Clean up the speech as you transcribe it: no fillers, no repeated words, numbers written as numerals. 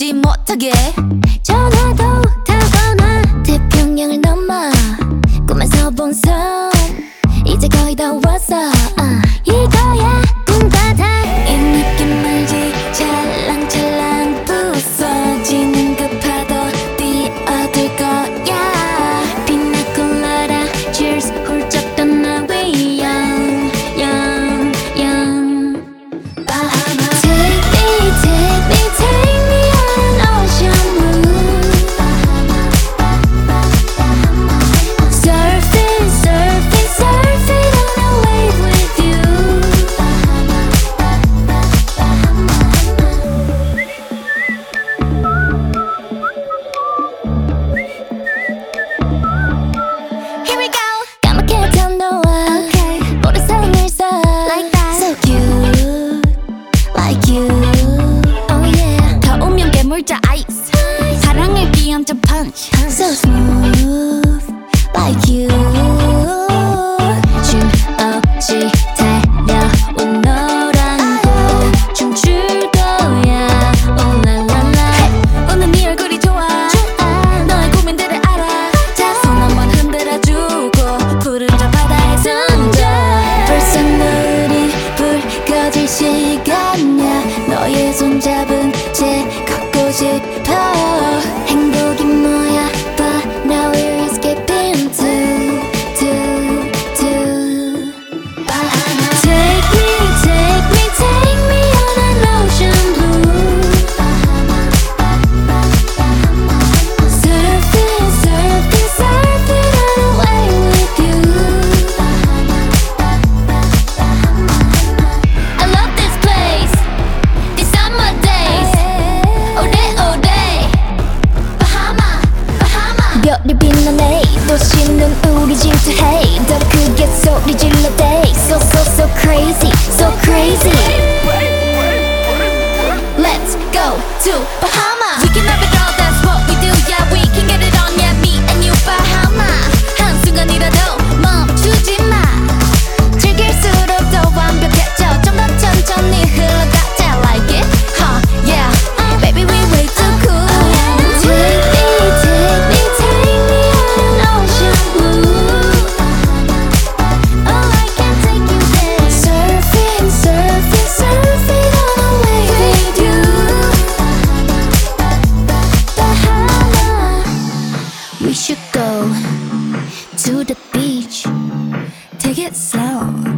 잊지 못하게 전화도 타거나 태평양을 넘어 꿈에서 본 섬 이제 거의 다 왔어 이거야 꿈같아 이 느낌 알지 찰랑찰랑 부서지는 그 파도 뛰어들 거야 피나콜라다 cheers 훌쩍 떠나 we young young young Bahamas Take me take me take me on an ocean blue Surfing surfing surfing on a wave with you Here we go 까맣게 탄 너와 모래성을 써 Like that So cute Like you Oh yeah 더우면 깨물자 ice 사랑을 끼얹자 punch So smooth Like you 춤 없이 달려온 너랑 꼭 춤출 거야 Oh la la la 오늘 네 얼굴이 좋아 너의 고민들을 알아 자 손 한번 흔들어주고 구름자 바다에 던져 벌써 눈이 불 꺼질 시간이야 너의 손잡은 채 걷고 싶어 행복이 뭐야 But now we're escaping to Bahamas Take me, take me, take me on an ocean blue Surfing, surfing, surfing on a wave with you I love this place These summer days All day all day Bahama Bahama 별이 빛나네 도시는 우리 질투해 더 크게 소리 질러 대 So so so crazy so crazy Let's go to Bahama We can have it all that's what we do Yeah we can get it on Yeah me and you Bahama 한순간이라도 멈추지 마 즐길수록 더 완벽해져 좀 더 천천히 흘러가자 Like it huh yeah Baby we way too cool Take me take me take me on an ocean blue Oh I can take you there Surfing surfing surfing on a wave with you Bahama We should go to the beach Take it slow